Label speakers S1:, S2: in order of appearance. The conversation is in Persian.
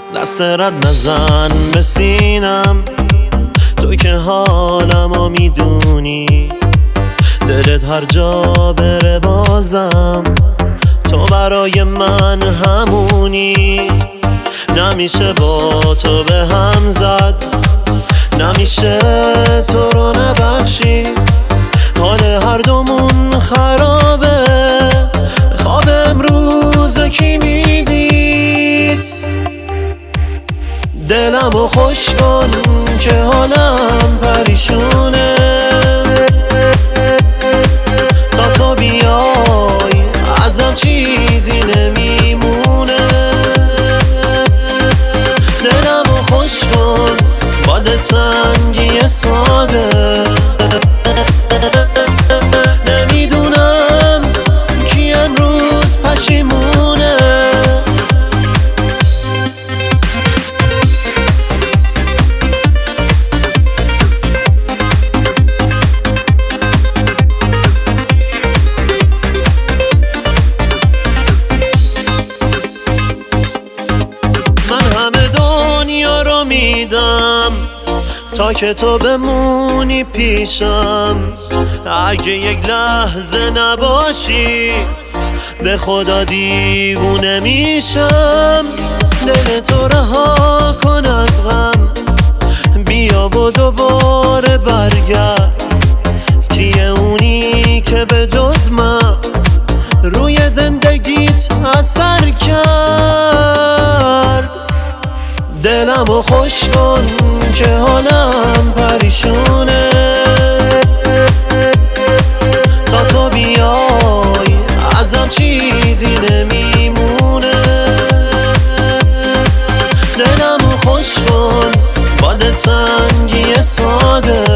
S1: دست رد نزن به سینم، تو که حالمو میدونی. دلت هر جا بره بازم تو برای من همونی. نمیشه با تو به هم زد، نمیشه تو رو نبخشی. حال هر دومون خرابه، خواب امروز کی میدید؟ دلمو خوش کن که حالم پریشونه، تا تو بیای ازم چیزی نمیمونه. دلمو خوش کن با دلتنگی ساده، نمیدونم کی امروز پشیمونه. من همه دنیا رو میدم تا که تو بمونی پیشم. اگه یک لحظه نباشی به خدا دیوونه میشم. دل تو رها کن از غم، بیا و دوباره برگرد. کیه اونی که به جز من روی زندگیت اثر کرد؟ دلمو خوش کن که حالم پریشونه، تا تو بیای ازم چیزی نمیمونه. دلمو خوش کن با دلتنگی ساده،